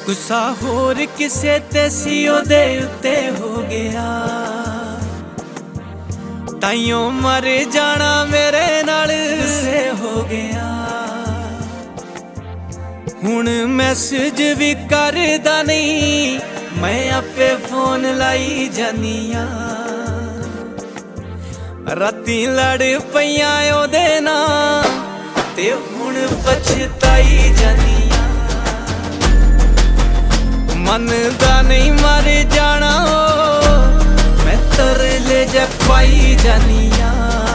गुस्सा होर किसे ते सी ओदे उत्ते हो गया, ताइयों मर जाना मेरे नाल से हो गया। हुण मैसेज भी करदा नहीं, मैं आपे फोन लाई जानिया। राती लड़ पईयां ओदे नाल ते हुण पछताई जानिया। मनदा नहीं मर जाना मैं तरले जा पाई जानिया।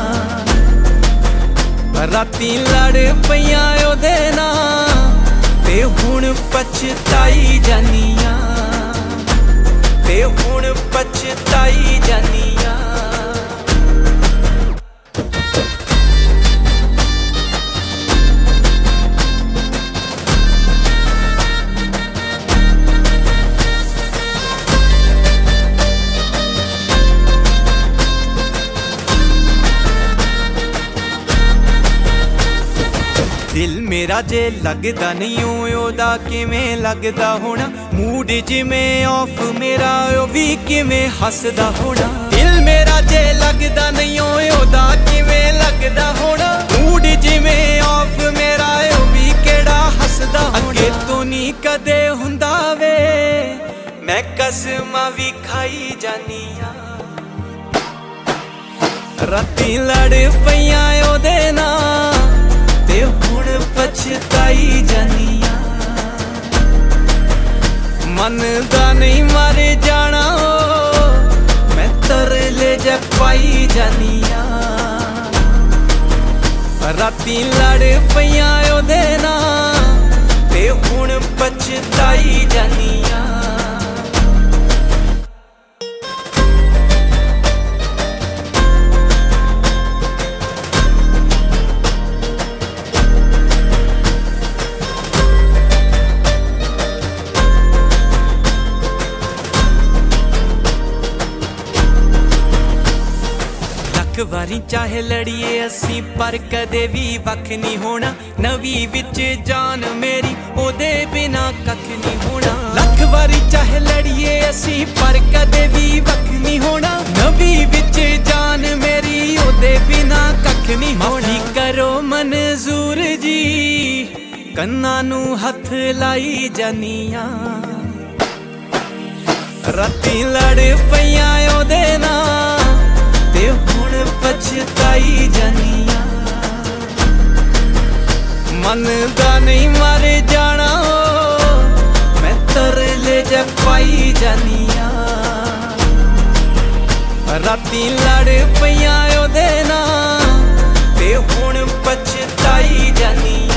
राती लड़ पईयां ओदे नाल ते हुण पछताई जानिया, ते हुण पछताई जानिया। दिल मेरा जे लगदा नहीं ओदा किवें लगदा होना। मूड जिवें ऑफ मेरा ओ भी किवें हसदा होना। दिल मेरा जे लगदा नहीं ओदा किवें लगदा होना। मूड जिवें ऑफ मेरा ओ भी केड़ा हसदा होना। अगे तो नहीं कदे हुंदा वे मैं कसमां भी खाई जानिया। राती लड़ पईयां ओदे नाल ते हुण पछताई जानिया। मनदा नहीं मर जाना मैं तरले जा पाई जानिया। राती लड़ पईयां ओदे नाल ते हुण पछताई जानिया। एक बारी चाहे लड़िए असी पर कदे भी वख नहीं होना। नवी विच जान मेरी ओदे बिना कख नहीं होना। लख बारी चाहे लड़िए असी पर कदे भी वख नहीं होना। नवी विच जान मेरी ओदे बिना कख नहीं होना। माफी करो मंजूर जी कन्ना नू हथ लाई जानिया। राती लड़ पईयां ओदे नाल ते हुण पछताई जानिया। मनदा नहीं मर जाना मैं तरले जा पाई जानिया। राती लड़ पईयां ओदे नाल ते हुण पछताई जानिया।